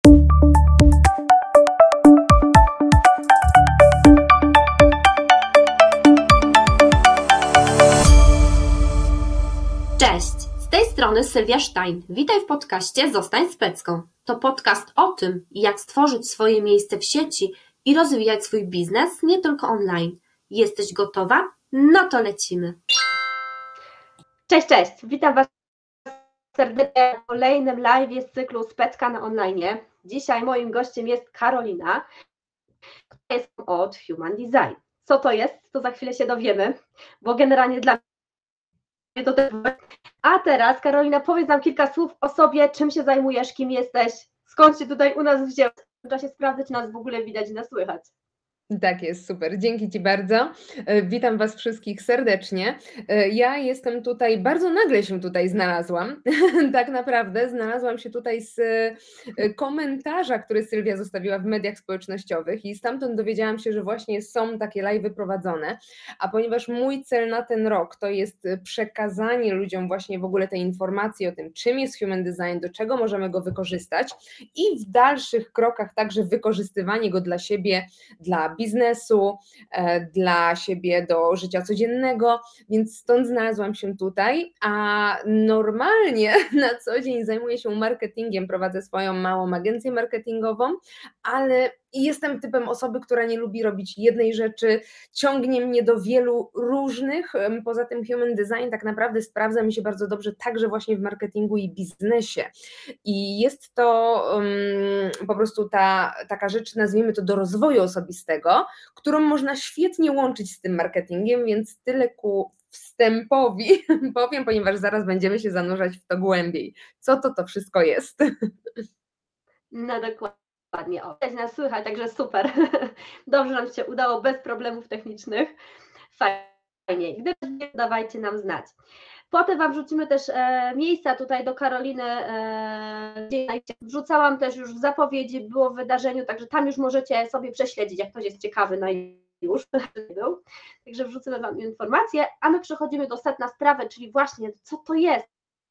Cześć, z tej strony Sylwia Stein. Witaj w podcaście Zostań Specką. To podcast o tym, jak stworzyć swoje miejsce w sieci i rozwijać swój biznes nie tylko online. Jesteś gotowa? No to lecimy. Cześć, witam Was serdecznie w kolejnym live z cyklu Specka na online. Dzisiaj moim gościem jest Karolina, która jest od Human Design. Co to jest? To za chwilę się dowiemy, bo generalnie dla mnie to też... A teraz, Karolina, powiedz nam kilka słów o sobie, czym się zajmujesz, kim jesteś, skąd się tutaj u nas wzięłaś. W czasie sprawdzę, czy nas w ogóle widać i nas słychać. Tak jest, super. Dzięki Ci bardzo. Witam Was wszystkich serdecznie. Ja jestem tutaj, bardzo nagle się tutaj znalazłam. Tak naprawdę znalazłam się tutaj z komentarza, który Sylwia zostawiła w mediach społecznościowych i stamtąd dowiedziałam się, że właśnie są takie live'y prowadzone, a ponieważ mój cel na ten rok to jest przekazanie ludziom właśnie w ogóle tej informacji o tym, czym jest Human Design, do czego możemy go wykorzystać i w dalszych krokach także wykorzystywanie go dla siebie, dla biznesu, dla siebie do życia codziennego, więc stąd znalazłam się tutaj, a normalnie na co dzień zajmuję się marketingiem, prowadzę swoją małą agencję marketingową, ale jestem typem osoby, która nie lubi robić jednej rzeczy, ciągnie mnie do wielu różnych, poza tym Human Design tak naprawdę sprawdza mi się bardzo dobrze także właśnie w marketingu i biznesie i jest to po prostu taka rzecz, nazwijmy to do rozwoju osobistego, którą można świetnie łączyć z tym marketingiem, więc tyle ku wstępowi powiem, ponieważ zaraz będziemy się zanurzać w to głębiej. Co to wszystko jest? No dokładnie, widać nas słychać, także super. Dobrze nam się udało, bez problemów technicznych. Fajnie, gdyby nie, dawajcie nam znać. Potem Wam wrzucimy też miejsca tutaj do Karoliny, gdzie wrzucałam też już w zapowiedzi, było w wydarzeniu, także tam już możecie sobie prześledzić, jak ktoś jest ciekawy, no i już był. Także wrzucimy Wam informacje, a my przechodzimy do sedna sprawy, czyli właśnie co to jest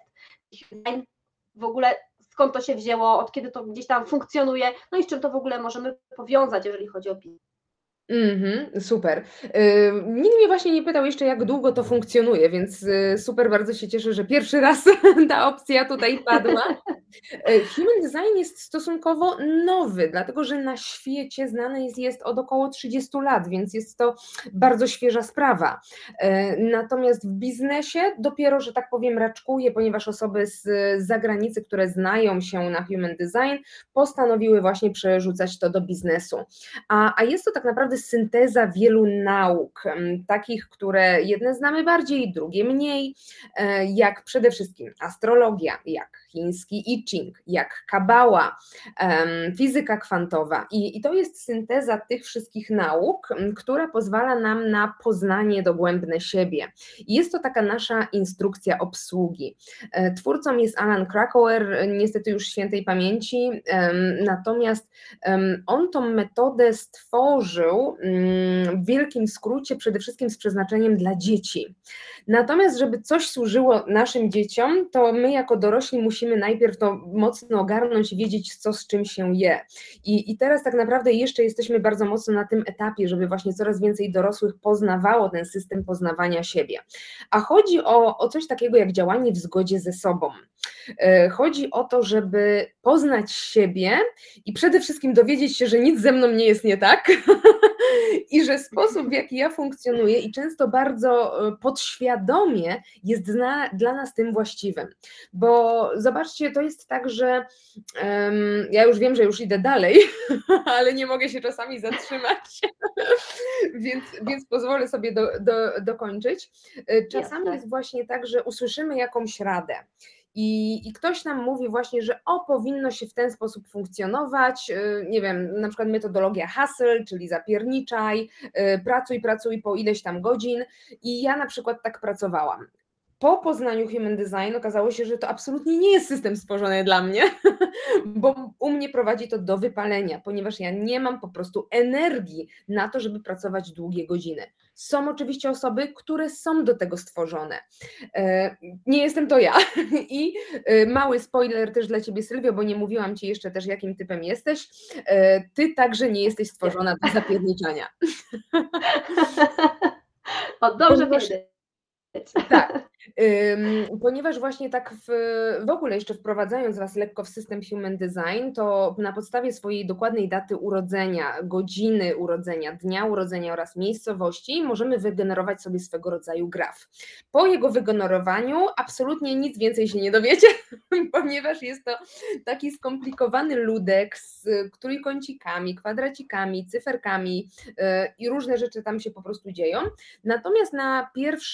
w ogóle, skąd to się wzięło, od kiedy to gdzieś tam funkcjonuje, no i z czym to w ogóle możemy powiązać, jeżeli chodzi o biznes. Super. Nikt mnie właśnie nie pytał jeszcze, jak długo to funkcjonuje, więc super, bardzo się cieszę, że pierwszy raz ta opcja tutaj padła. Human Design jest stosunkowo nowy, dlatego że na świecie znany jest od około 30 lat, więc jest to bardzo świeża sprawa. Natomiast w biznesie dopiero, że tak powiem, raczkuje, ponieważ osoby z zagranicy, które znają się na Human Design, postanowiły właśnie przerzucać to do biznesu. A jest to tak naprawdę synteza wielu nauk, takich, które jedne znamy bardziej, drugie mniej, jak przede wszystkim astrologia, jak chiński I Ching, jak kabała, fizyka kwantowa i to jest synteza tych wszystkich nauk, która pozwala nam na poznanie dogłębne siebie. I jest to taka nasza instrukcja obsługi. Twórcą jest Alan Krakauer, niestety już świętej pamięci, natomiast on tą metodę stworzył w wielkim skrócie przede wszystkim z przeznaczeniem dla dzieci. Natomiast żeby coś służyło naszym dzieciom, to my jako dorośli musimy najpierw to mocno ogarnąć i wiedzieć, co z czym się je. I teraz tak naprawdę jeszcze jesteśmy bardzo mocno na tym etapie, żeby właśnie coraz więcej dorosłych poznawało ten system poznawania siebie. A chodzi o coś takiego jak działanie w zgodzie ze sobą. Chodzi o to, żeby poznać siebie i przede wszystkim dowiedzieć się, że nic ze mną nie jest nie tak i że sposób, w jaki ja funkcjonuję i często bardzo podświadomie jest dla nas tym właściwym. Bo zobaczcie, to jest tak, że ja już wiem, że już idę dalej, ale nie mogę się czasami zatrzymać, więc pozwolę sobie dokończyć. Czasami jest właśnie tak, że usłyszymy jakąś radę. I ktoś nam mówi właśnie, że powinno się w ten sposób funkcjonować, nie wiem, na przykład metodologia hustle, czyli zapierniczaj, pracuj po ileś tam godzin i ja na przykład tak pracowałam. po poznaniu Human Design okazało się, że to absolutnie nie jest system stworzony dla mnie, bo u mnie prowadzi to do wypalenia, ponieważ ja nie mam po prostu energii na to, żeby pracować długie godziny. Są oczywiście osoby, które są do tego stworzone. Nie jestem to ja. I mały spoiler też dla Ciebie, Sylwio, bo nie mówiłam Ci jeszcze też, jakim typem jesteś. Ty także nie jesteś stworzona do zapierniczania. O, dobrze wiedzieć. Tak, ponieważ właśnie tak w ogóle jeszcze wprowadzając Was lekko w system Human Design, to na podstawie swojej dokładnej daty urodzenia, godziny urodzenia, dnia urodzenia oraz miejscowości możemy wygenerować sobie swego rodzaju graf. Po jego wygenerowaniu absolutnie nic więcej się nie dowiecie, ponieważ jest to taki skomplikowany ludek z trójkącikami, kwadracikami, cyferkami i różne rzeczy tam się po prostu dzieją. Natomiast na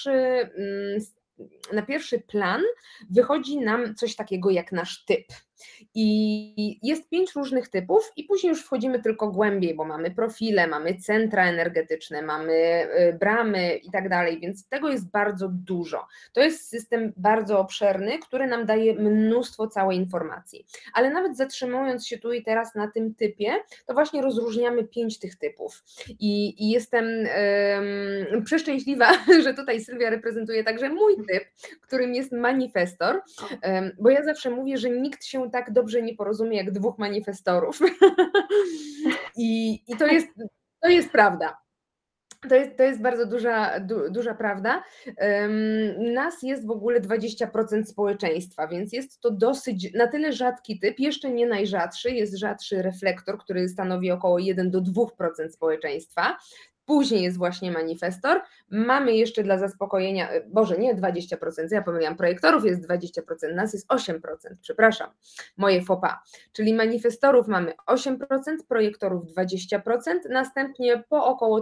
pierwszy plan wychodzi nam coś takiego jak nasz typ. I jest 5 różnych typów i później już wchodzimy tylko głębiej, bo mamy profile, mamy centra energetyczne, mamy bramy i tak dalej, więc tego jest bardzo dużo. To jest system bardzo obszerny, który nam daje mnóstwo całej informacji. Ale nawet zatrzymując się tu i teraz na tym typie, to właśnie rozróżniamy 5 tych typów. I jestem przeszczęśliwa, że tutaj Sylwia reprezentuje także mój typ, którym jest manifestor, bo ja zawsze mówię, że nikt się tak dobrze nie porozumie jak 2 manifestorów. I to jest prawda. To jest bardzo duża prawda. Nas jest w ogóle 20% społeczeństwa, więc jest to dosyć na tyle rzadki typ, jeszcze nie najrzadszy, jest rzadszy reflektor, który stanowi około 1 do 2% społeczeństwa. Później jest właśnie manifestor, mamy jeszcze dla zaspokojenia, nie 20%, ja pomyliłam, projektorów jest 20%, nas jest 8%, przepraszam, moje faux pas, czyli manifestorów mamy 8%, projektorów 20%, następnie po około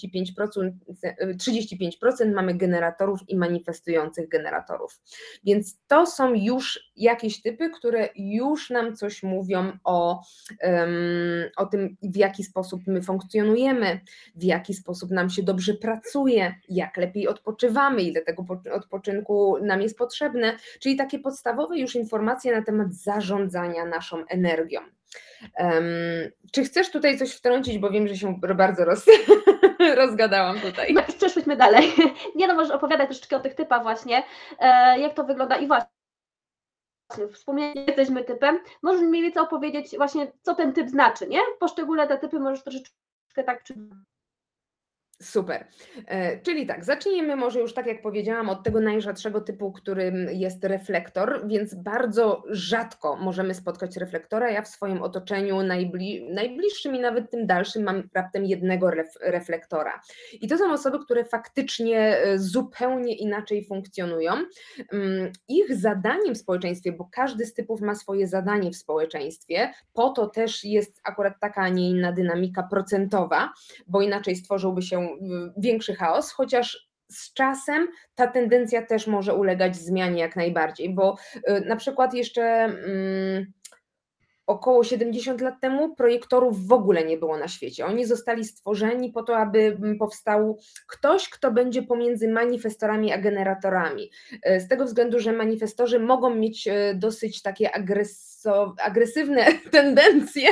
35% mamy generatorów i manifestujących generatorów, więc to są już jakieś typy, które już nam coś mówią o tym, w jaki sposób my funkcjonujemy, w jaki sposób nam się dobrze pracuje, jak lepiej odpoczywamy, ile tego odpoczynku nam jest potrzebne, czyli takie podstawowe już informacje na temat zarządzania naszą energią. Czy chcesz tutaj coś wtrącić, bo wiem, że się bardzo rozgadałam tutaj. No, przeszłyśmy dalej. Nie no, możesz opowiadać troszeczkę o tych typach właśnie, jak to wygląda i właśnie wspomniałeś, że jesteśmy typem, możesz mniej więcej opowiedzieć właśnie, co ten typ znaczy, nie? Poszczególne te typy możesz troszeczkę tak Super. Czyli tak, zacznijmy może już tak jak powiedziałam od tego najrzadszego typu, którym jest reflektor, więc bardzo rzadko możemy spotkać reflektora. Ja w swoim otoczeniu najbliższym i nawet tym dalszym mam raptem jednego reflektora. I to są osoby, które faktycznie zupełnie inaczej funkcjonują. Ich zadaniem w społeczeństwie, bo każdy z typów ma swoje zadanie w społeczeństwie, po to też jest akurat taka, a nie inna dynamika procentowa, bo inaczej stworzyłby się większy chaos, chociaż z czasem ta tendencja też może ulegać zmianie jak najbardziej, bo na przykład jeszcze około 70 lat temu projektorów w ogóle nie było na świecie. Oni zostali stworzeni po to, aby powstał ktoś, kto będzie pomiędzy manifestorami a generatorami. Z tego względu, że manifestorzy mogą mieć dosyć takie agresywne tendencje,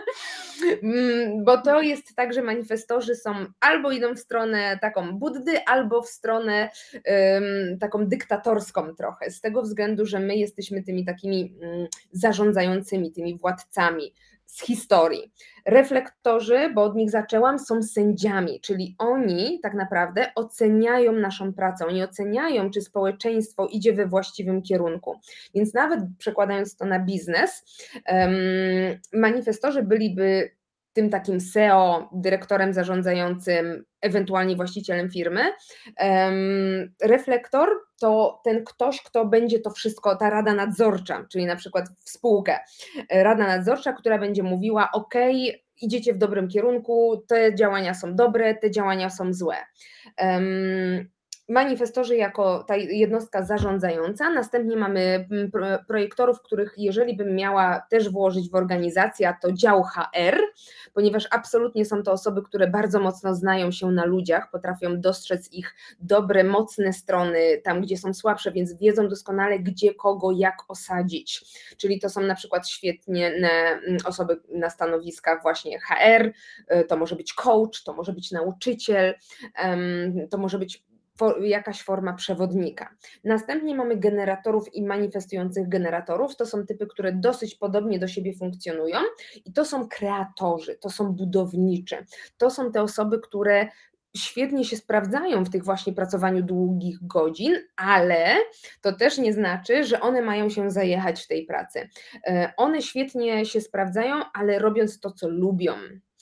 bo to jest tak, że manifestorzy są albo idą w stronę taką Buddy, albo w stronę taką dyktatorską trochę, z tego względu, że my jesteśmy tymi takimi zarządzającymi, tymi władcami z historii. Reflektorzy, bo od nich zaczęłam, są sędziami, czyli oni tak naprawdę oceniają naszą pracę, oni oceniają, czy społeczeństwo idzie we właściwym kierunku. Więc nawet przekładając to na biznes, manifestorzy byliby tym takim CEO, dyrektorem zarządzającym, ewentualnie właścicielem firmy. Reflektor to ten ktoś, kto będzie to wszystko, ta rada nadzorcza, czyli na przykład w spółkę. Rada nadzorcza, która będzie mówiła, ok, idziecie w dobrym kierunku, te działania są dobre, te działania są złe. manifestorzy jako ta jednostka zarządzająca, następnie mamy projektorów, których jeżeli bym miała też włożyć w organizację, a to dział HR, ponieważ absolutnie są to osoby, które bardzo mocno znają się na ludziach, potrafią dostrzec ich dobre, mocne strony, tam gdzie są słabsze, więc wiedzą doskonale gdzie, kogo, jak osadzić, czyli to są na przykład świetnie osoby na stanowiskach właśnie HR, to może być coach, to może być nauczyciel, to może być jakaś forma przewodnika. Następnie mamy generatorów i manifestujących generatorów, to są typy, które dosyć podobnie do siebie funkcjonują i to są kreatorzy, to są budownicze, to są te osoby, które świetnie się sprawdzają w tych właśnie pracowaniu długich godzin, ale to też nie znaczy, że one mają się zajechać w tej pracy. One świetnie się sprawdzają, ale robiąc to, co lubią.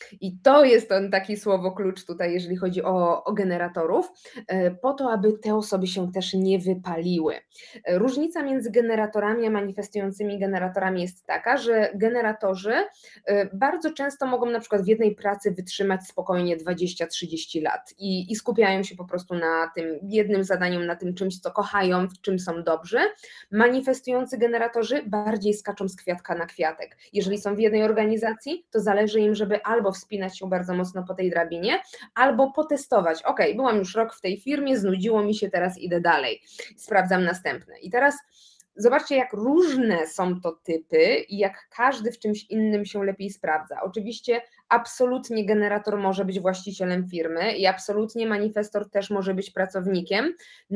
I to jest ten taki słowo klucz tutaj, jeżeli chodzi o generatorów, po to, aby te osoby się też nie wypaliły. Różnica między generatorami a manifestującymi generatorami jest taka, że generatorzy bardzo często mogą na przykład w jednej pracy wytrzymać spokojnie 20-30 lat i skupiają się po prostu na tym jednym zadaniu, na tym czymś, co kochają, w czym są dobrzy. Manifestujący generatorzy bardziej skaczą z kwiatka na kwiatek. Jeżeli są w jednej organizacji, to zależy im, żeby albo wspinać się bardzo mocno po tej drabinie, albo potestować. Ok, byłam już rok w tej firmie, znudziło mi się, teraz idę dalej, sprawdzam następne. I teraz zobaczcie, jak różne są to typy i jak każdy w czymś innym się lepiej sprawdza. Oczywiście absolutnie generator może być właścicielem firmy i absolutnie manifestor też może być pracownikiem,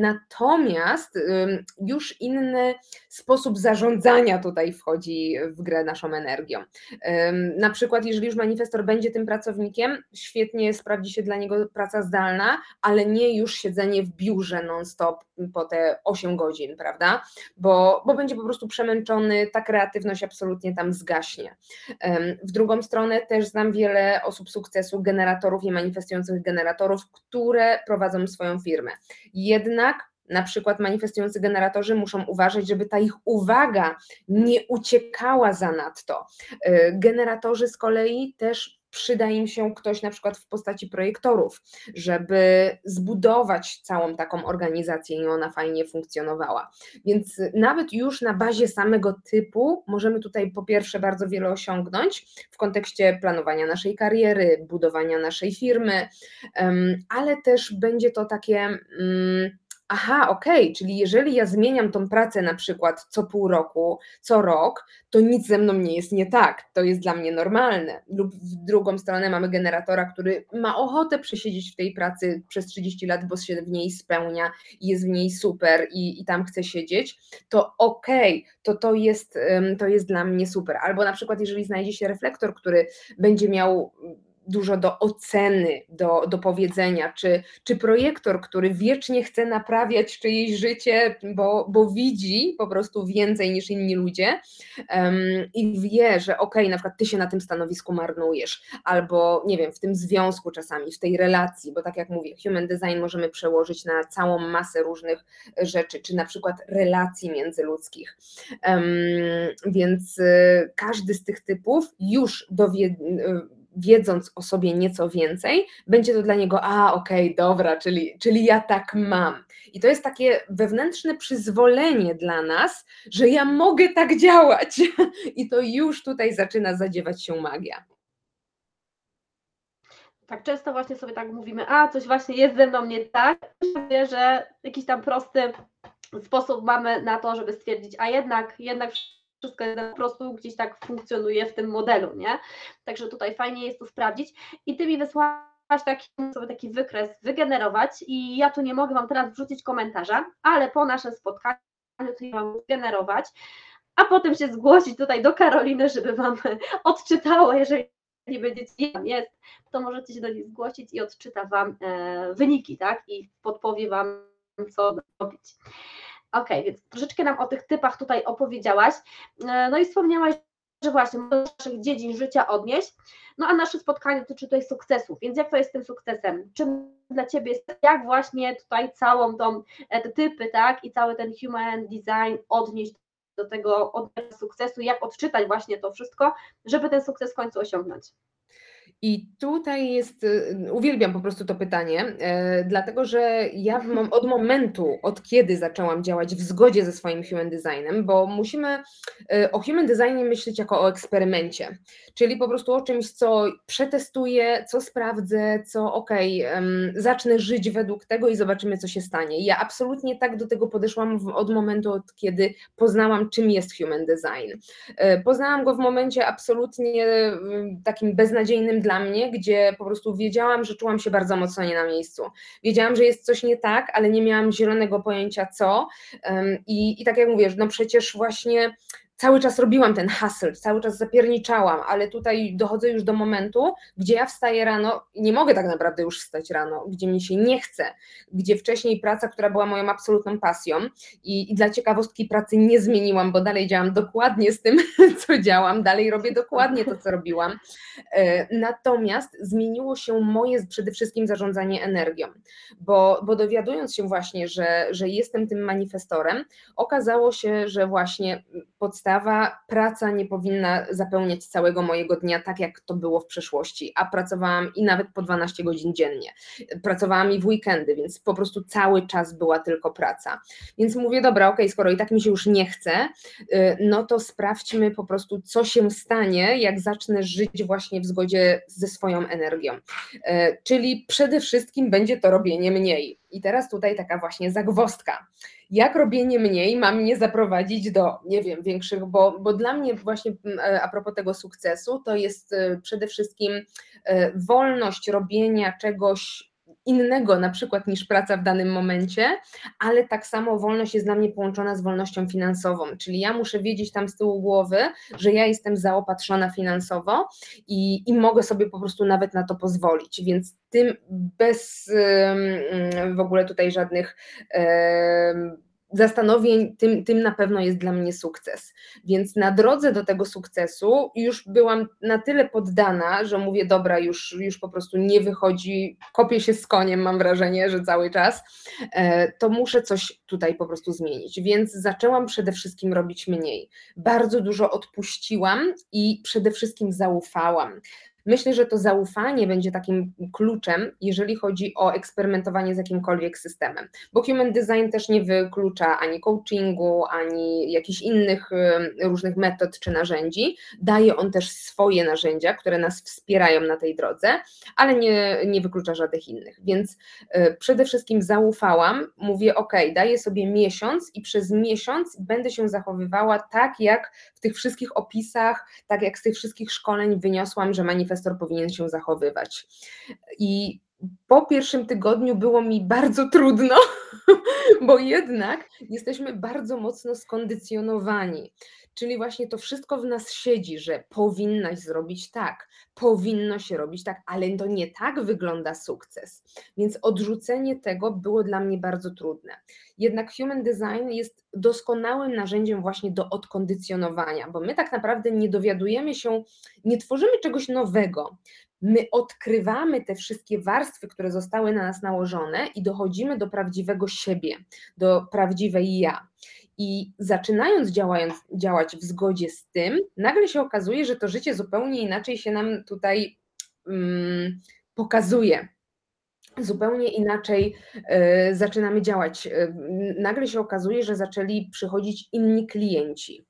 natomiast już inny sposób zarządzania tutaj wchodzi w grę naszą energią. Na przykład jeżeli już manifestor będzie tym pracownikiem, świetnie sprawdzi się dla niego praca zdalna, ale nie już siedzenie w biurze non-stop po te 8 godzin, prawda? Bo będzie po prostu przemęczony, ta kreatywność absolutnie tam zgaśnie. W drugą stronę też znam wiele osób sukcesu, generatorów i manifestujących generatorów, które prowadzą swoją firmę. Jednak na przykład manifestujący generatorzy muszą uważać, żeby ta ich uwaga nie uciekała zanadto. Generatorzy z kolei też przyda im się ktoś na przykład w postaci projektorów, żeby zbudować całą taką organizację i ona fajnie funkcjonowała. Więc nawet już na bazie samego typu możemy tutaj po pierwsze bardzo wiele osiągnąć w kontekście planowania naszej kariery, budowania naszej firmy, ale też będzie to takie... Aha, okej, czyli jeżeli ja zmieniam tą pracę na przykład co pół roku, co rok, to nic ze mną nie jest nie tak, to jest dla mnie normalne. Lub w drugą stronę mamy generatora, który ma ochotę przesiedzieć w tej pracy przez 30 lat, bo się w niej spełnia i jest w niej super i tam chce siedzieć, to okej, to jest dla mnie super. Albo na przykład jeżeli znajdzie się reflektor, który będzie miał dużo do oceny, do powiedzenia, czy projektor, który wiecznie chce naprawiać czyjeś życie, bo widzi po prostu więcej niż inni ludzie i wie, że okej, na przykład ty się na tym stanowisku marnujesz, albo nie wiem, w tym związku czasami, w tej relacji, bo tak jak mówię, human design możemy przełożyć na całą masę różnych rzeczy, czy na przykład relacji międzyludzkich. Więc każdy z tych typów już wiedząc o sobie nieco więcej, będzie to dla niego, okej, dobra, czyli ja tak mam. I to jest takie wewnętrzne przyzwolenie dla nas, że ja mogę tak działać. I to już tutaj zaczyna zadziewać się magia. Tak często właśnie sobie tak mówimy, coś właśnie jest ze mną nie tak, że jakiś tam prosty sposób mamy na to, żeby stwierdzić, a jednak wszystko po prostu gdzieś tak funkcjonuje w tym modelu, nie? Także tutaj fajnie jest to sprawdzić i ty mi wysłałaś taki wykres wygenerować i ja tu nie mogę wam teraz wrzucić komentarza, ale po naszym spotkaniu to ja mam generować, a potem się zgłosić tutaj do Karoliny, żeby wam odczytała, jeżeli będziecie tam jest, to możecie się do niej zgłosić i odczyta wam wyniki, tak? I podpowie wam, co robić. Okej, więc troszeczkę nam o tych typach tutaj opowiedziałaś, no i wspomniałaś, że właśnie do naszych dziedzin życia odnieść, no a nasze spotkanie dotyczy tutaj sukcesów, więc jak to jest z tym sukcesem? Czym dla Ciebie jest, jak właśnie tutaj całą te typy, tak, i cały ten human design odnieść do tego sukcesu, jak odczytać właśnie to wszystko, żeby ten sukces w końcu osiągnąć? I tutaj jest, uwielbiam po prostu to pytanie, dlatego że ja od momentu, od kiedy zaczęłam działać w zgodzie ze swoim human designem, bo musimy o human designie myśleć jako o eksperymencie, czyli po prostu o czymś, co przetestuję, co sprawdzę, co zacznę żyć według tego i zobaczymy, co się stanie. Ja absolutnie tak do tego podeszłam od momentu, od kiedy poznałam, czym jest human design. Poznałam go w momencie absolutnie takim beznadziejnym dla mnie, gdzie po prostu wiedziałam, że czułam się bardzo mocno nie na miejscu. Wiedziałam, że jest coś nie tak, ale nie miałam zielonego pojęcia co. I tak jak mówisz, no przecież właśnie cały czas robiłam ten hustle, cały czas zapierniczałam, ale tutaj dochodzę już do momentu, gdzie ja wstaję rano i nie mogę tak naprawdę już wstać rano, gdzie mi się nie chce, gdzie wcześniej praca, która była moją absolutną pasją i dla ciekawostki pracy nie zmieniłam, bo dalej działam dokładnie z tym, co działam, dalej robię dokładnie to, co robiłam. Natomiast zmieniło się moje przede wszystkim zarządzanie energią, bo dowiadując się właśnie, że jestem tym manifestorem, okazało się, że właśnie podstawa, praca nie powinna zapełniać całego mojego dnia tak, jak to było w przeszłości, a pracowałam i nawet po 12 godzin dziennie. Pracowałam i w weekendy, więc po prostu cały czas była tylko praca. Więc mówię, dobra, okej, skoro i tak mi się już nie chce, no to sprawdźmy po prostu, co się stanie, jak zacznę żyć właśnie w zgodzie ze swoją energią. Czyli przede wszystkim będzie to robienie mniej. I teraz tutaj taka właśnie zagwozdka. Jak robienie mniej ma mnie zaprowadzić do, nie wiem, większych, bo dla mnie właśnie a propos tego sukcesu, to jest przede wszystkim wolność robienia czegoś innego na przykład niż praca w danym momencie, ale tak samo wolność jest dla mnie połączona z wolnością finansową, czyli ja muszę wiedzieć tam z tyłu głowy, że ja jestem zaopatrzona finansowo i mogę sobie po prostu nawet na to pozwolić, więc tym bez w ogóle tutaj żadnych zastanowień, tym na pewno jest dla mnie sukces. Więc na drodze do tego sukcesu już byłam na tyle poddana, że mówię, dobra, już po prostu nie wychodzi, kopię się z koniem, mam wrażenie, że cały czas, to muszę coś tutaj po prostu zmienić. Więc zaczęłam przede wszystkim robić mniej. Bardzo dużo odpuściłam i przede wszystkim zaufałam. Myślę, że to zaufanie będzie takim kluczem, jeżeli chodzi o eksperymentowanie z jakimkolwiek systemem, bo human design też nie wyklucza ani coachingu, ani jakichś innych różnych metod czy narzędzi. Daje on też swoje narzędzia, które nas wspierają na tej drodze, ale nie wyklucza żadnych innych, więc przede wszystkim zaufałam, mówię daję sobie miesiąc i przez miesiąc będę się zachowywała tak, jak w tych wszystkich opisach, tak jak z tych wszystkich szkoleń wyniosłam, że manifestor powinien się zachowywać. I po pierwszym tygodniu było mi bardzo trudno, bo jednak jesteśmy bardzo mocno skondycjonowani. Czyli właśnie to wszystko w nas siedzi, że powinnaś zrobić tak, powinno się robić tak, ale to nie tak wygląda sukces. Więc odrzucenie tego było dla mnie bardzo trudne. Jednak human design jest doskonałym narzędziem właśnie do odkondycjonowania, bo my tak naprawdę nie dowiadujemy się, nie tworzymy czegoś nowego. My odkrywamy te wszystkie warstwy, które zostały na nas nałożone i dochodzimy do prawdziwego siebie, do prawdziwej ja. I zaczynając działać w zgodzie z tym, nagle się okazuje, że to życie zupełnie inaczej się nam tutaj pokazuje. Zupełnie inaczej zaczynamy działać. Nagle się okazuje, że zaczęli przychodzić inni klienci.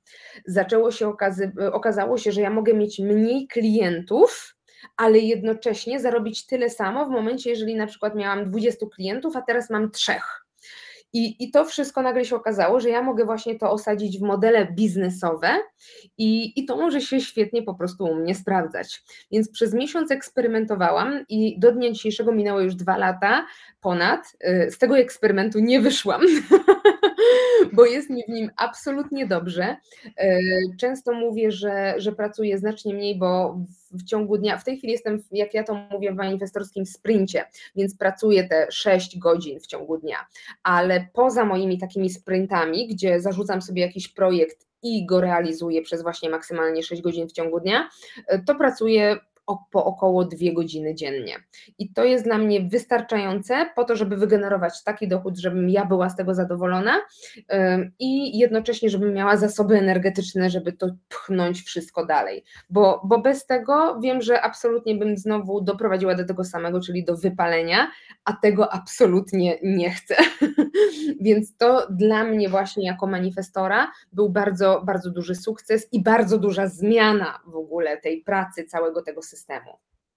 Okazało się, że ja mogę mieć mniej klientów, ale jednocześnie zarobić tyle samo w momencie, jeżeli na przykład miałam 20 klientów, a teraz mam 3. I to wszystko nagle się okazało, że ja mogę właśnie to osadzić w modele biznesowe i to może się świetnie po prostu u mnie sprawdzać. Więc przez miesiąc eksperymentowałam i do dnia dzisiejszego minęło już 2 lata ponad. Z tego eksperymentu nie wyszłam, bo jest mi w nim absolutnie dobrze. Często mówię, że pracuję znacznie mniej, bo w ciągu dnia, w tej chwili jestem, jak ja to mówię, w manifestorskim sprincie, więc pracuję te 6 godzin w ciągu dnia, ale poza moimi takimi sprintami, gdzie zarzucam sobie jakiś projekt i go realizuję przez właśnie maksymalnie 6 godzin w ciągu dnia, to pracuję po około 2 godziny dziennie. I to jest dla mnie wystarczające po to, żeby wygenerować taki dochód, żebym ja była z tego zadowolona i jednocześnie, żebym miała zasoby energetyczne, żeby to pchnąć wszystko dalej. Bo bez tego wiem, że absolutnie bym znowu doprowadziła do tego samego, czyli do wypalenia, a tego absolutnie nie chcę. Więc to dla mnie właśnie jako manifestora był bardzo, bardzo duży sukces i bardzo duża zmiana w ogóle tej pracy, całego tego systemu.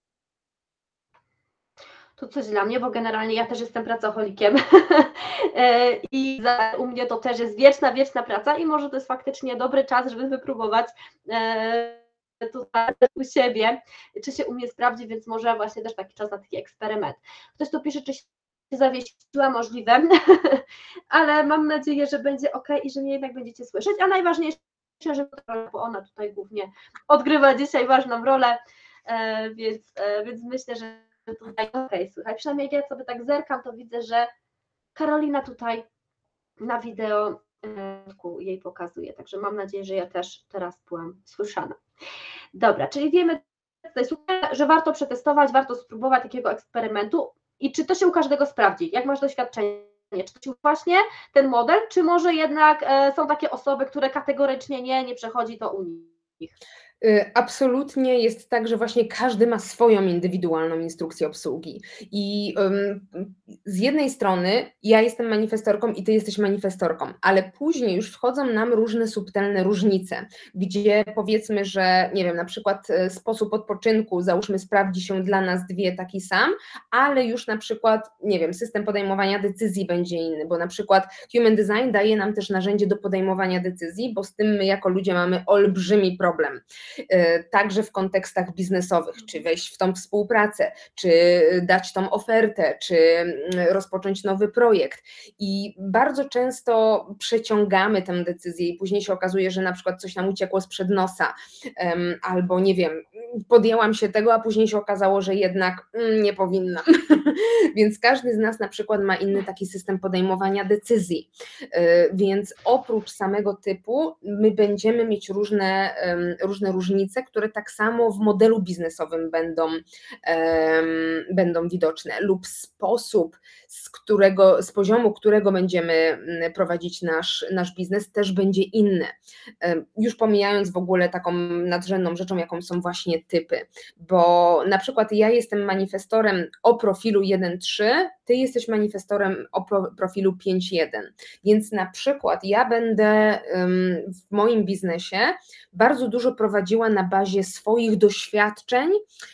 To coś dla mnie, bo generalnie ja też jestem pracocholikiem i u mnie to też jest wieczna praca i może to jest faktycznie dobry czas, żeby wypróbować tutaj u siebie, czy się u mnie sprawdzi, więc może właśnie też taki czas na taki eksperyment. Ktoś tu pisze, czy się zawiesiła, możliwe, ale mam nadzieję, że będzie ok i że mnie jednak będziecie słyszeć, a najważniejsze, że bo ona tutaj głównie odgrywa dzisiaj ważną rolę, więc myślę, że tutaj ok, słychać. Przynajmniej jak ja sobie tak zerkam, to widzę, że Karolina tutaj na wideo jej pokazuje, także mam nadzieję, że ja też teraz byłam słyszana. Dobra, czyli wiemy tutaj, że warto przetestować, warto spróbować takiego eksperymentu i czy to się u każdego sprawdzi, jak masz doświadczenie, czy to się właśnie ten model, czy może jednak są takie osoby, które kategorycznie nie przechodzi to u nich? Absolutnie jest tak, że właśnie każdy ma swoją indywidualną instrukcję obsługi i z jednej strony ja jestem manifestorką i ty jesteś manifestorką, ale później już wchodzą nam różne subtelne różnice, gdzie powiedzmy, że nie wiem, na przykład sposób odpoczynku załóżmy sprawdzi się dla nas dwie taki sam, ale już na przykład, nie wiem, system podejmowania decyzji będzie inny, bo na przykład Human Design daje nam też narzędzie do podejmowania decyzji, bo z tym my jako ludzie mamy olbrzymi problem. Także w kontekstach biznesowych, czy wejść w tą współpracę, czy dać tą ofertę, czy rozpocząć nowy projekt. I bardzo często przeciągamy tę decyzję i później się okazuje, że na przykład coś nam uciekło sprzed nosa, albo nie wiem, podjęłam się tego, a później się okazało, że jednak nie powinnam. Więc każdy z nas na przykład ma inny taki system podejmowania decyzji. Więc oprócz samego typu my będziemy mieć różne różnice, które tak samo w modelu biznesowym będą widoczne lub sposób, z poziomu którego będziemy prowadzić nasz biznes też będzie inny. Już pomijając w ogóle taką nadrzędną rzeczą, jaką są właśnie typy, bo na przykład ja jestem manifestorem o profilu 1.3, ty jesteś manifestorem o profilu 5.1, więc na przykład ja będę w moim biznesie bardzo dużo prowadziła na bazie swoich doświadczeń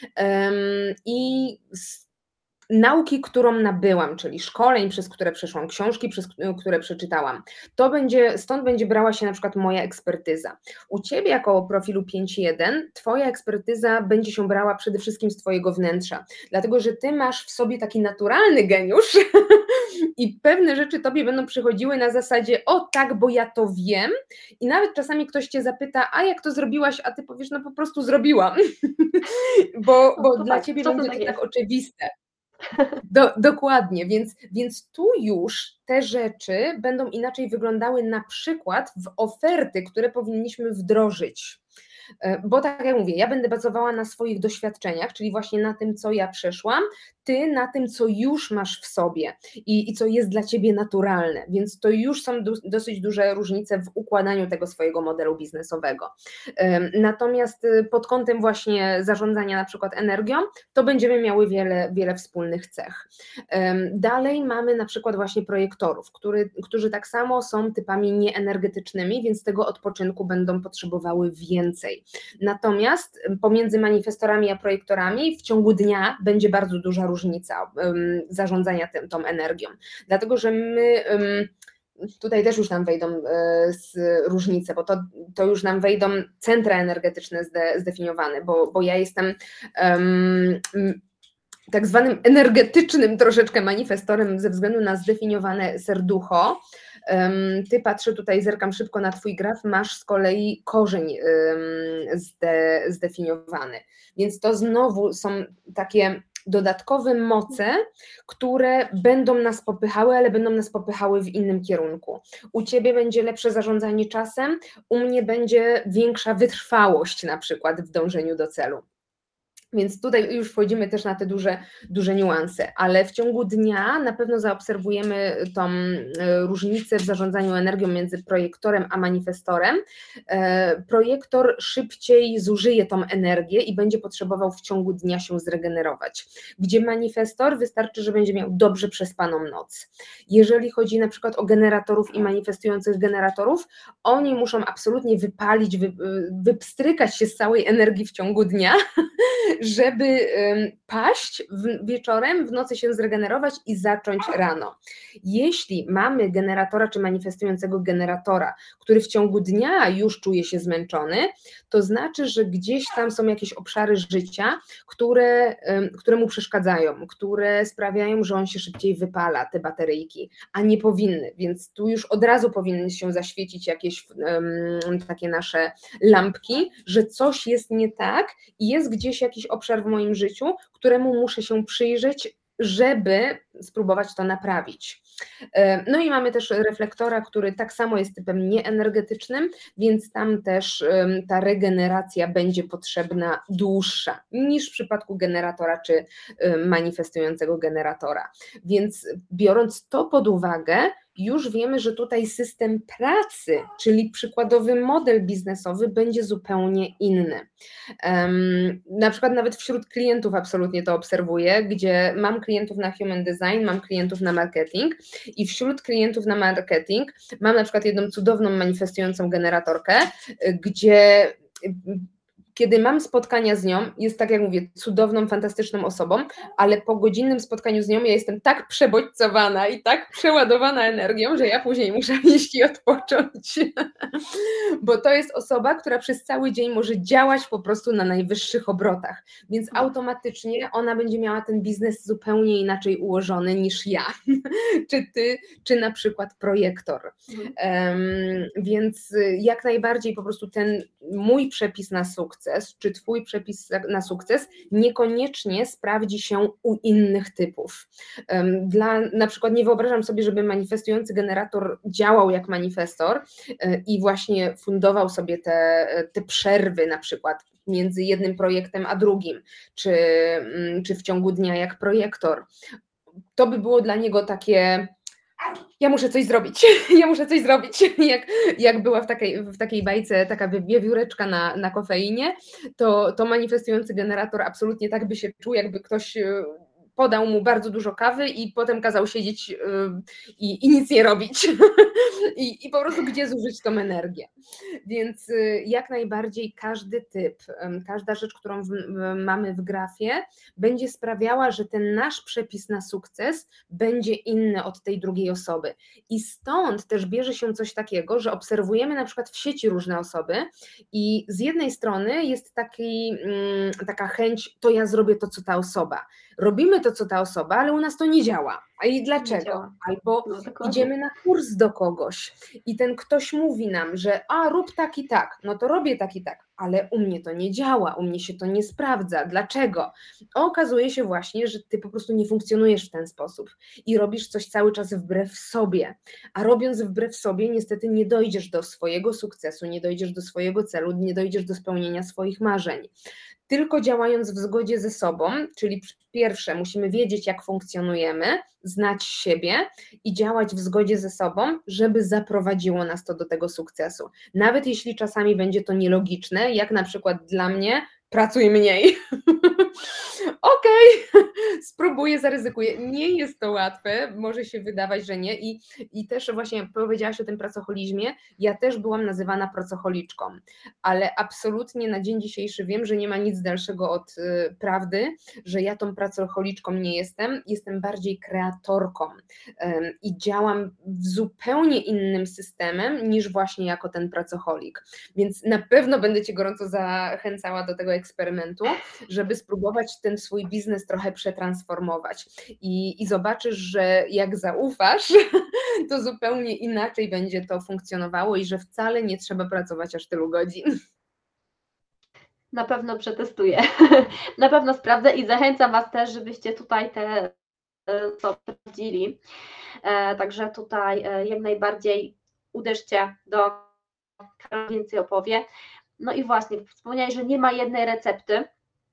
i nauki, którą nabyłam, czyli szkoleń, przez które przeszłam, książki, przez które przeczytałam. Stąd będzie brała się na przykład moja ekspertyza. U ciebie jako profilu 5.1 twoja ekspertyza będzie się brała przede wszystkim z twojego wnętrza, dlatego że ty masz w sobie taki naturalny geniusz i pewne rzeczy tobie będą przychodziły na zasadzie o tak, bo ja to wiem i nawet czasami ktoś cię zapyta, a jak to zrobiłaś, a ty powiesz, no po prostu zrobiłam, bo dla tak, ciebie będzie to jest. tak oczywiste. Dokładnie, więc tu już te rzeczy będą inaczej wyglądały na przykład w oferty, które powinniśmy wdrożyć. Bo tak jak mówię, ja będę bazowała na swoich doświadczeniach, czyli właśnie na tym, co ja przeszłam, ty na tym, co już masz w sobie i co jest dla ciebie naturalne, więc to już są dosyć duże różnice w układaniu tego swojego modelu biznesowego. Natomiast pod kątem właśnie zarządzania na przykład energią, to będziemy miały wiele wspólnych cech. Dalej mamy na przykład właśnie projektorów, którzy tak samo są typami nieenergetycznymi, więc tego odpoczynku będą potrzebowały więcej. Natomiast pomiędzy manifestorami a projektorami w ciągu dnia będzie bardzo duża różnica zarządzania tą energią, dlatego że my tutaj też już nam wejdą różnice, bo to już nam wejdą centra energetyczne zdefiniowane, bo ja jestem tak zwanym energetycznym troszeczkę manifestorem ze względu na zdefiniowane serducho. Ty patrzę tutaj, zerkam szybko na twój graf, masz z kolei korzeń zdefiniowany, więc to znowu są takie dodatkowe moce, które będą nas popychały, ale będą nas popychały w innym kierunku. U ciebie będzie lepsze zarządzanie czasem, u mnie będzie większa wytrwałość na przykład w dążeniu do celu. Więc tutaj już wchodzimy też na te duże niuanse, ale w ciągu dnia na pewno zaobserwujemy tą różnicę w zarządzaniu energią między projektorem a manifestorem. Projektor szybciej zużyje tą energię i będzie potrzebował w ciągu dnia się zregenerować, gdzie manifestor wystarczy, że będzie miał dobrze przespaną noc. Jeżeli chodzi na przykład o generatorów i manifestujących generatorów, oni muszą absolutnie wypalić, wypstrykać się z całej energii w ciągu dnia, żeby paść wieczorem, w nocy się zregenerować i zacząć rano. Jeśli mamy generatora czy manifestującego generatora, który w ciągu dnia już czuje się zmęczony, to znaczy, że gdzieś tam są jakieś obszary życia, które mu przeszkadzają, które sprawiają, że on się szybciej wypala, te bateryjki, a nie powinny, więc tu już od razu powinny się zaświecić jakieś takie nasze lampki, że coś jest nie tak i jest gdzieś jakiś obszar w moim życiu, któremu muszę się przyjrzeć, żeby spróbować to naprawić. No i mamy też reflektora, który tak samo jest typem nieenergetycznym, więc tam też ta regeneracja będzie potrzebna dłuższa niż w przypadku generatora czy manifestującego generatora. Więc biorąc to pod uwagę, już wiemy, że tutaj system pracy, czyli przykładowy model biznesowy będzie zupełnie inny. Na przykład nawet wśród klientów absolutnie to obserwuję, gdzie mam klientów na human design, mam klientów na marketing i wśród klientów na marketing mam na przykład jedną cudowną manifestującą generatorkę, gdzie kiedy mam spotkania z nią, jest tak jak mówię, cudowną, fantastyczną osobą, ale po godzinnym spotkaniu z nią ja jestem tak przebodźcowana i tak przeładowana energią, że ja później muszę iść i odpocząć, bo to jest osoba, która przez cały dzień może działać po prostu na najwyższych obrotach, więc automatycznie ona będzie miała ten biznes zupełnie inaczej ułożony niż ja, czy ty, czy na przykład projektor. Więc jak najbardziej po prostu ten mój przepis na sukces, czy twój przepis na sukces niekoniecznie sprawdzi się u innych typów. Na przykład nie wyobrażam sobie, żeby manifestujący generator działał jak manifestor i właśnie fundował sobie te przerwy na przykład między jednym projektem a drugim, czy w ciągu dnia jak projektor. To by było dla niego takie: ja muszę coś zrobić, jak była w takiej bajce taka wiewióreczka na kofeinie, to manifestujący generator absolutnie tak by się czuł, jakby ktoś podał mu bardzo dużo kawy i potem kazał siedzieć i nic nie robić i po prostu gdzie zużyć tą energię. Więc jak najbardziej każdy typ, każda rzecz, którą mamy w grafie, będzie sprawiała, że ten nasz przepis na sukces będzie inny od tej drugiej osoby. I stąd też bierze się coś takiego, że obserwujemy na przykład w sieci różne osoby i z jednej strony jest taka chęć, to ja zrobię to, co ta osoba. Robimy to, co ta osoba, ale u nas to nie działa. A i dlaczego? Albo idziemy na kurs do kogoś i ten ktoś mówi nam, że rób tak i tak, no to robię tak i tak, ale u mnie to nie działa, u mnie się to nie sprawdza. Dlaczego? Okazuje się właśnie, że ty po prostu nie funkcjonujesz w ten sposób i robisz coś cały czas wbrew sobie, a robiąc wbrew sobie niestety nie dojdziesz do swojego sukcesu, nie dojdziesz do swojego celu, nie dojdziesz do spełnienia swoich marzeń. Tylko działając w zgodzie ze sobą, czyli pierwsze musimy wiedzieć, jak funkcjonujemy, znać siebie i działać w zgodzie ze sobą, żeby zaprowadziło nas to do tego sukcesu. Nawet jeśli czasami będzie to nielogiczne, jak na przykład dla mnie, pracuj mniej. Okej, spróbuję, zaryzykuję. Nie jest to łatwe, może się wydawać, że nie i też właśnie powiedziałaś o tym pracoholizmie, ja też byłam nazywana pracocholiczką, ale absolutnie na dzień dzisiejszy wiem, że nie ma nic dalszego od prawdy, że ja tą pracocholiczką nie jestem bardziej kreatorką i działam w zupełnie innym systemem niż właśnie jako ten pracocholik, więc na pewno będę Cię gorąco zachęcała do tego eksperymentu, żeby spróbować ten swój biznes trochę przetransformować i zobaczysz, że jak zaufasz, to zupełnie inaczej będzie to funkcjonowało i że wcale nie trzeba pracować aż tylu godzin. Na pewno przetestuję, na pewno sprawdzę i zachęcam Was też, żebyście tutaj to sprawdzili. Także tutaj jak najbardziej uderzcie do Karol więcej opowie. No i właśnie, wspomniałeś, że nie ma jednej recepty.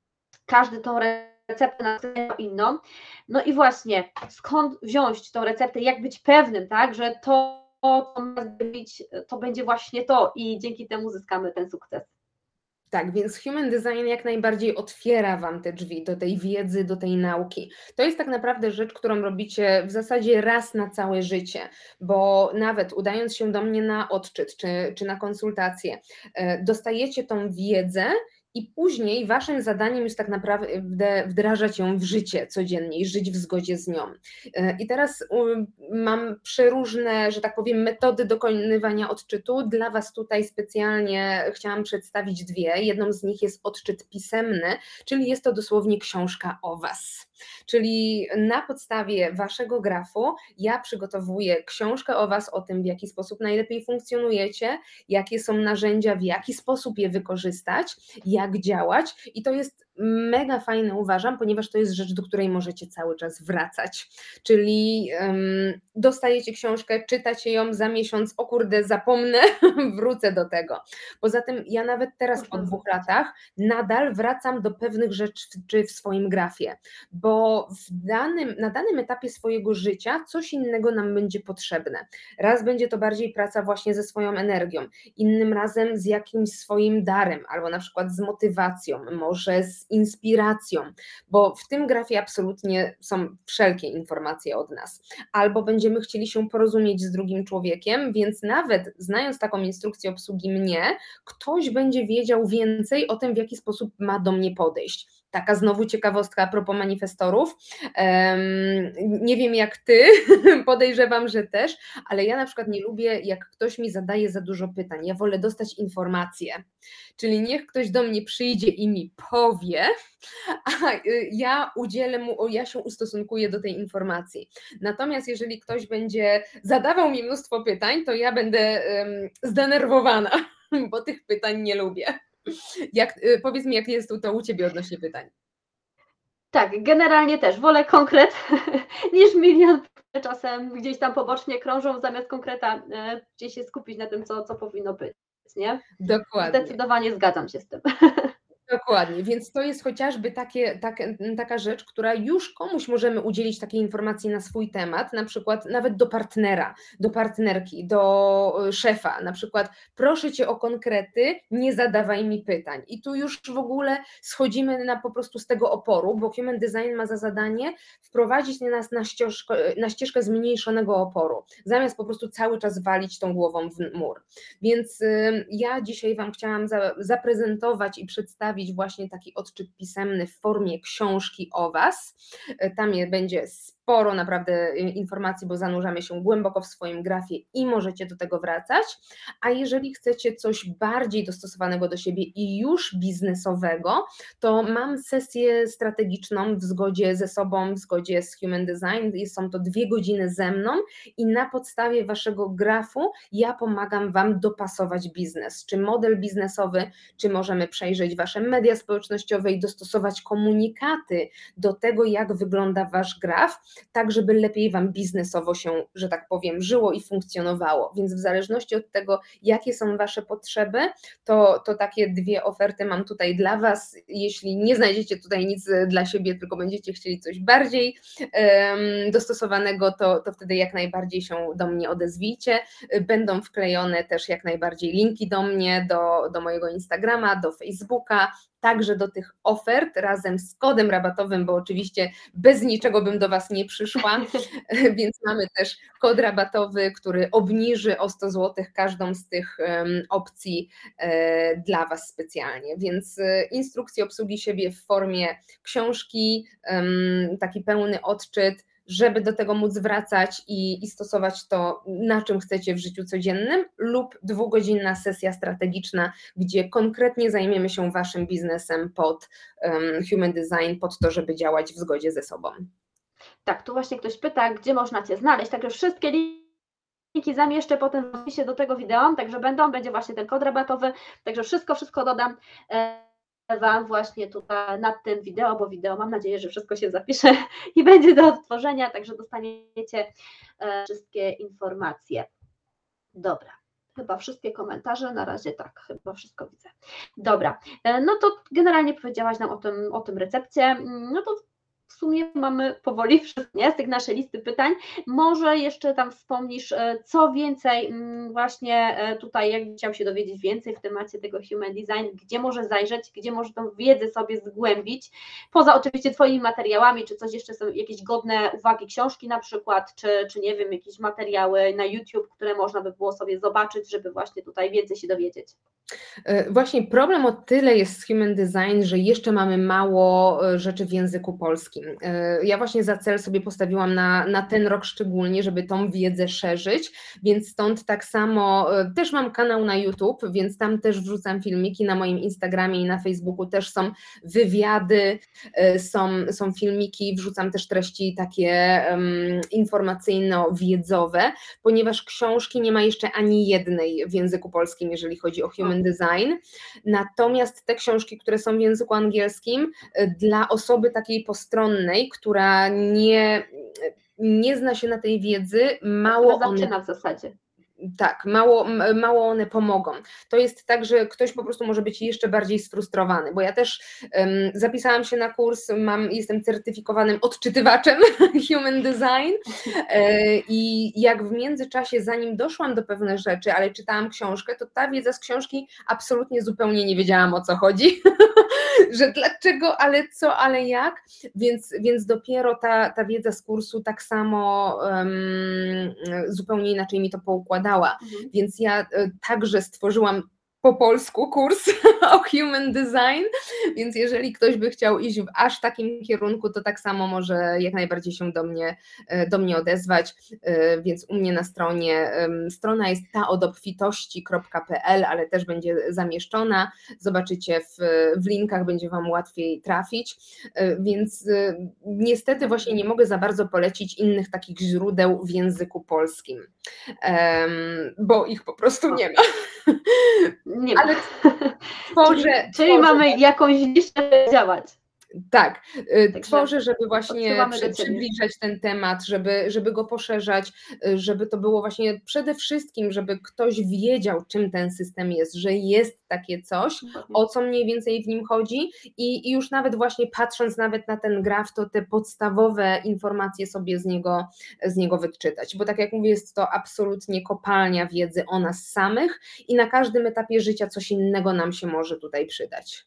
każdy tą receptę nazywa inną. No i właśnie, skąd wziąć tą receptę, jak być pewnym, tak, że to, co ma zrobić, to będzie właśnie to i dzięki temu zyskamy ten sukces. Tak, więc Human Design jak najbardziej otwiera Wam te drzwi do tej wiedzy, do tej nauki. To jest tak naprawdę rzecz, którą robicie w zasadzie raz na całe życie, bo nawet udając się do mnie na odczyt czy na konsultację, dostajecie tą wiedzę i później Waszym zadaniem jest tak naprawdę wdrażać ją w życie codziennie i żyć w zgodzie z nią. I teraz mam przeróżne, że tak powiem, metody dokonywania odczytu. Dla Was tutaj specjalnie chciałam przedstawić dwie. Jedną z nich jest odczyt pisemny, czyli jest to dosłownie książka o Was. Czyli na podstawie Waszego grafu ja przygotowuję książkę o Was, o tym, w jaki sposób najlepiej funkcjonujecie, jakie są narzędzia, w jaki sposób je wykorzystać, jak działać i to jest mega fajne, uważam, ponieważ to jest rzecz, do której możecie cały czas wracać, czyli dostajecie książkę, czytacie ją za miesiąc, o kurde, zapomnę, wrócę do tego. Poza tym ja nawet teraz po 2 latach nadal wracam do pewnych rzeczy w swoim grafie, bo na danym etapie swojego życia coś innego nam będzie potrzebne. Raz będzie to bardziej praca właśnie ze swoją energią, innym razem z jakimś swoim darem, albo na przykład z motywacją, może z inspiracją, bo w tym grafie absolutnie są wszelkie informacje od nas. Albo będziemy chcieli się porozumieć z drugim człowiekiem, więc nawet znając taką instrukcję obsługi mnie, ktoś będzie wiedział więcej o tym, w jaki sposób ma do mnie podejść. Taka znowu ciekawostka a propos manifestorów. Nie wiem jak Ty, podejrzewam, że też, ale ja na przykład nie lubię, jak ktoś mi zadaje za dużo pytań. Ja wolę dostać informacje. Czyli niech ktoś do mnie przyjdzie i mi powie, a ja się ustosunkuję do tej informacji. Natomiast jeżeli ktoś będzie zadawał mi mnóstwo pytań, to ja będę zdenerwowana, bo tych pytań nie lubię. Powiedz mi, jak jest to u Ciebie odnośnie pytań? Tak, generalnie też wolę konkret niż milion czasem gdzieś tam pobocznie krążą, zamiast konkreta gdzieś się skupić na tym, co powinno być, nie? Dokładnie. Zdecydowanie zgadzam się z tym. Dokładnie, więc to jest chociażby taka rzecz, która już komuś możemy udzielić takiej informacji na swój temat, na przykład nawet do partnera, do partnerki, do szefa, na przykład proszę Cię o konkrety, nie zadawaj mi pytań. I tu już w ogóle schodzimy po prostu z tego oporu, bo Human Design ma za zadanie wprowadzić nas na ścieżkę zmniejszonego oporu, zamiast po prostu cały czas walić tą głową w mur. Więc ja dzisiaj Wam chciałam zaprezentować i przedstawić właśnie taki odczyt pisemny w formie książki o Was. Tam będzie sporo naprawdę informacji, bo zanurzamy się głęboko w swoim grafie i możecie do tego wracać, a jeżeli chcecie coś bardziej dostosowanego do siebie i już biznesowego, to mam sesję strategiczną w zgodzie ze sobą, w zgodzie z Human Design, są to 2 godziny ze mną i na podstawie Waszego grafu ja pomagam Wam dopasować biznes, czy model biznesowy, czy możemy przejrzeć Wasze media społecznościowe i dostosować komunikaty do tego, jak wygląda Wasz graf, tak żeby lepiej Wam biznesowo się, że tak powiem, żyło i funkcjonowało, więc w zależności od tego, jakie są Wasze potrzeby, to takie 2 oferty mam tutaj dla Was. Jeśli nie znajdziecie tutaj nic dla siebie, tylko będziecie chcieli coś bardziej dostosowanego, to wtedy jak najbardziej się do mnie odezwijcie. Będą wklejone też jak najbardziej linki do mnie, do mojego Instagrama, do Facebooka, także do tych ofert razem z kodem rabatowym, bo oczywiście bez niczego bym do Was nie przyszła, więc mamy też kod rabatowy, który obniży o 100 zł każdą z tych opcji dla Was specjalnie, więc instrukcje obsługi siebie w formie książki, taki pełny odczyt, żeby do tego móc wracać i stosować to, na czym chcecie w życiu codziennym, lub 2-godzinna sesja strategiczna, gdzie konkretnie zajmiemy się Waszym biznesem pod Human Design, pod to, żeby działać w zgodzie ze sobą. Tak, tu właśnie ktoś pyta, gdzie można Cię znaleźć, także wszystkie linki zamieszczę potem w opisie do tego wideo, także będzie właśnie ten kod rabatowy, także wszystko dodam Wam właśnie tutaj nad tym wideo, bo wideo mam nadzieję, że wszystko się zapisze i będzie do odtworzenia, także dostaniecie wszystkie informacje. Dobra, Chyba wszystkie komentarze, na razie tak, chyba wszystko widzę. Dobra, no to generalnie powiedziałaś nam o tym recepcie, no to w sumie mamy powoli wszystko, nie? Z tych naszej listy pytań. Może jeszcze tam wspomnisz, co więcej właśnie tutaj, jak chciał się dowiedzieć więcej w temacie tego Human Design, gdzie może zajrzeć, gdzie może tą wiedzę sobie zgłębić, poza oczywiście Twoimi materiałami, czy coś jeszcze są jakieś godne uwagi, książki na przykład, czy nie wiem, jakieś materiały na YouTube, które można by było sobie zobaczyć, żeby właśnie tutaj więcej się dowiedzieć. Właśnie problem o tyle jest z Human Design, że jeszcze mamy mało rzeczy w języku polskim. Ja właśnie za cel sobie postawiłam na ten rok szczególnie, żeby tą wiedzę szerzyć, więc stąd tak samo też mam kanał na YouTube, więc tam też wrzucam filmiki, na moim Instagramie i na Facebooku też są wywiady, są filmiki, wrzucam też treści takie informacyjno-wiedzowe, ponieważ książki nie ma jeszcze ani jednej w języku polskim, jeżeli chodzi o Human Design, natomiast te książki, które są w języku angielskim, dla osoby takiej postronnej, która nie zna się na tej wiedzy, mało zaczyna w zasadzie. Tak, mało one pomogą. To jest tak, że ktoś po prostu może być jeszcze bardziej sfrustrowany, bo ja też zapisałam się na kurs, jestem certyfikowanym odczytywaczem Human Design i jak w międzyczasie, zanim doszłam do pewnych rzeczy, ale czytałam książkę, to ta wiedza z książki absolutnie zupełnie nie wiedziałam, o co chodzi, że dlaczego, ale co, ale jak, więc dopiero ta wiedza z kursu tak samo zupełnie inaczej mi to poukładała. Więc ja także stworzyłam po polsku kurs o Human Design, więc jeżeli ktoś by chciał iść w aż takim kierunku, to tak samo może jak najbardziej się do mnie odezwać, więc u mnie na stronie, strona jest taodobfitości.pl, ale też będzie zamieszczona, zobaczycie w linkach, będzie Wam łatwiej trafić, więc niestety właśnie nie mogę za bardzo polecić innych takich źródeł w języku polskim, bo ich po prostu nie ma. Nie ma. Ale Czyli mamy jakąś niszę, żeby działać. Tak, Także tworzę, żeby właśnie odsyłamy do Ciebie. przybliżać ten temat, żeby go poszerzać, żeby to było właśnie przede wszystkim, żeby ktoś wiedział, czym ten system jest, że jest takie coś, o co mniej więcej w nim chodzi i już nawet właśnie patrząc nawet na ten graf, to te podstawowe informacje sobie z niego wyczytać, bo tak jak mówię, jest to absolutnie kopalnia wiedzy o nas samych i na każdym etapie życia coś innego nam się może tutaj przydać.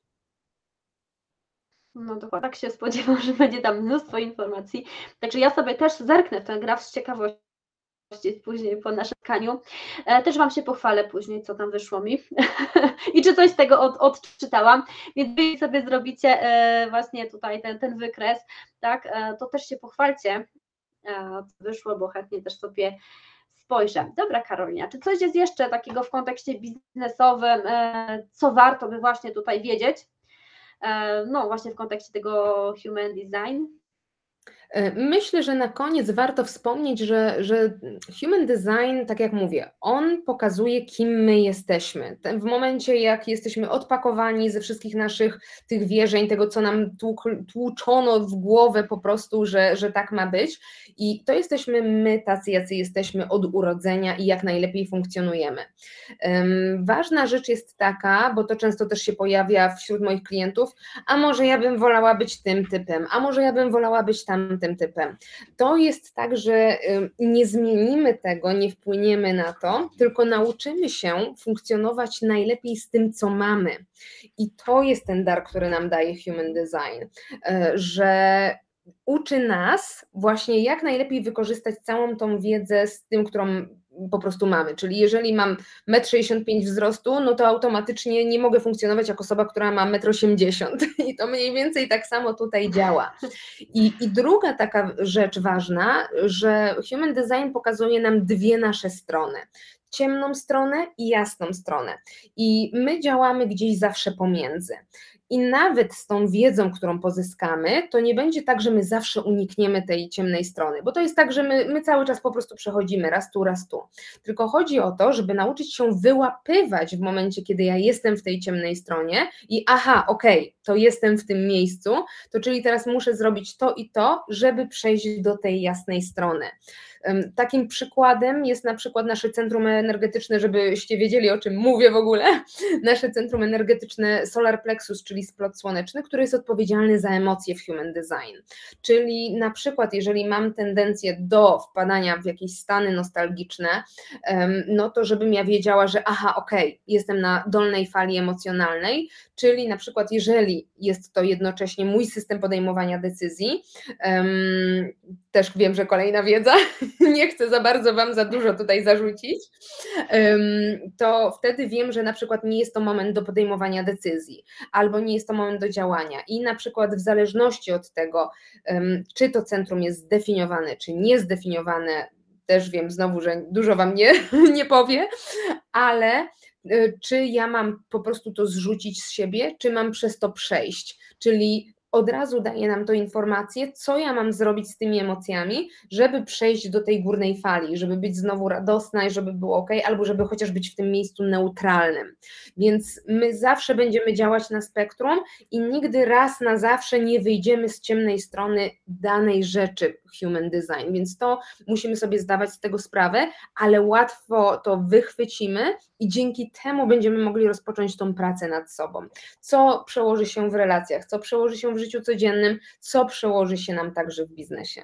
No dokładnie, tak się spodziewam, że będzie tam mnóstwo informacji, także ja sobie też zerknę w ten graf z ciekawości później po naszym spotkaniu. Też Wam się pochwalę później, co tam wyszło mi i czy coś z tego odczytałam, więc wy sobie zrobicie właśnie tutaj ten wykres, tak, to też się pochwalcie, co wyszło, bo chętnie też sobie spojrzę. Dobra, Karolina, czy coś jest jeszcze takiego w kontekście biznesowym, co warto by właśnie tutaj wiedzieć? No właśnie w kontekście tego Human Design. Myślę, że na koniec warto wspomnieć, że Human Design, tak jak mówię, on pokazuje, kim my jesteśmy. W momencie, jak jesteśmy odpakowani ze wszystkich naszych tych wierzeń, tego, co nam tłuczono w głowę po prostu, że tak ma być, i to jesteśmy my tacy, jacy jesteśmy od urodzenia i jak najlepiej funkcjonujemy. Ważna rzecz jest taka, bo to często też się pojawia wśród moich klientów, a może ja bym wolała być tym typem, a może ja bym wolała być tamtym typem. To jest tak, że nie zmienimy tego, nie wpłyniemy na to, tylko nauczymy się funkcjonować najlepiej z tym, co mamy. I to jest ten dar, który nam daje Human Design, że uczy nas właśnie jak najlepiej wykorzystać całą tą wiedzę z tym, którą po prostu mamy, czyli jeżeli mam 1,65 m wzrostu, no to automatycznie nie mogę funkcjonować jako osoba, która ma 1,80 m i to mniej więcej tak samo tutaj działa. I druga taka rzecz ważna, że Human Design pokazuje nam dwie nasze strony, ciemną stronę i jasną stronę i my działamy gdzieś zawsze pomiędzy. I nawet z tą wiedzą, którą pozyskamy, to nie będzie tak, że my zawsze unikniemy tej ciemnej strony, bo to jest tak, że my cały czas po prostu przechodzimy raz tu, tylko chodzi o to, żeby nauczyć się wyłapywać w momencie, kiedy ja jestem w tej ciemnej stronie i okej, to jestem w tym miejscu, to czyli teraz muszę zrobić to i to, żeby przejść do tej jasnej strony. Takim przykładem jest na przykład nasze centrum energetyczne, żebyście wiedzieli, o czym mówię w ogóle, nasze centrum energetyczne Solar Plexus, czyli splot słoneczny, który jest odpowiedzialny za emocje w Human Design. Czyli na przykład, jeżeli mam tendencję do wpadania w jakieś stany nostalgiczne, no to żebym ja wiedziała, że okej, jestem na dolnej fali emocjonalnej, czyli na przykład jeżeli jest to jednocześnie mój system podejmowania decyzji, też wiem, że kolejna wiedza, nie chcę za bardzo Wam za dużo tutaj zarzucić, to wtedy wiem, że na przykład nie jest to moment do podejmowania decyzji, albo nie jest to moment do działania i na przykład w zależności od tego, czy to centrum jest zdefiniowane, czy niezdefiniowane, też wiem znowu, że dużo Wam nie powie, ale czy ja mam po prostu to zrzucić z siebie, czy mam przez to przejść, czyli od razu daje nam to informację, co ja mam zrobić z tymi emocjami, żeby przejść do tej górnej fali, żeby być znowu radosna i żeby było ok, albo żeby chociaż być w tym miejscu neutralnym. Więc my zawsze będziemy działać na spektrum i nigdy raz na zawsze nie wyjdziemy z ciemnej strony danej rzeczy Human Design, więc to musimy sobie zdawać z tego sprawę, ale łatwo to wychwycimy i dzięki temu będziemy mogli rozpocząć tą pracę nad sobą. Co przełoży się w relacjach, co przełoży się w życiu codziennym, co przełoży się nam także w biznesie.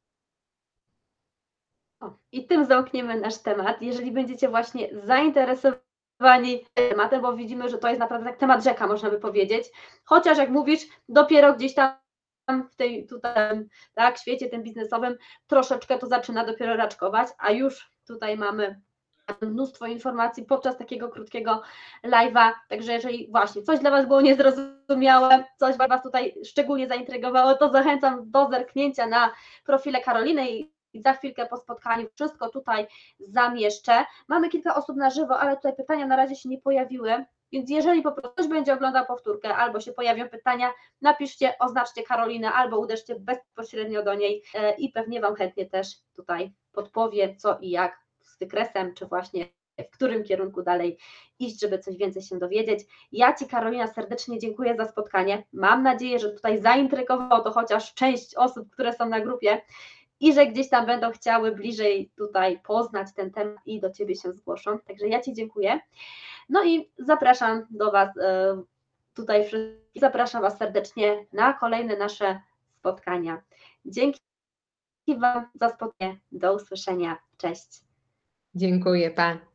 I tym zamkniemy nasz temat. Jeżeli będziecie właśnie zainteresowani tematem, bo widzimy, że to jest naprawdę tak temat rzeka, można by powiedzieć, chociaż jak mówisz, dopiero gdzieś tam w tej tutaj, tak, świecie tym biznesowym troszeczkę to zaczyna dopiero raczkować, a już tutaj mamy mnóstwo informacji podczas takiego krótkiego live'a, także jeżeli właśnie coś dla Was było niezrozumiałe, coś Was tutaj szczególnie zaintrygowało, to zachęcam do zerknięcia na profile Karoliny i za chwilkę po spotkaniu wszystko tutaj zamieszczę. Mamy kilka osób na żywo, ale tutaj pytania na razie się nie pojawiły, więc jeżeli po prostu ktoś będzie oglądał powtórkę albo się pojawią pytania, napiszcie, oznaczcie Karolinę albo uderzcie bezpośrednio do niej i pewnie Wam chętnie też tutaj podpowie, co i jak z wykresem, czy właśnie w którym kierunku dalej iść, żeby coś więcej się dowiedzieć. Ja Ci, Karolina, serdecznie dziękuję za spotkanie. Mam nadzieję, że tutaj zaintrygowało to chociaż część osób, które są na grupie i że gdzieś tam będą chciały bliżej tutaj poznać ten temat i do Ciebie się zgłoszą. Także ja Ci dziękuję. No i zapraszam do Was tutaj wszystkich, zapraszam Was serdecznie na kolejne nasze spotkania. Dzięki Wam za spotkanie. Do usłyszenia. Cześć. Dziękuję, pa.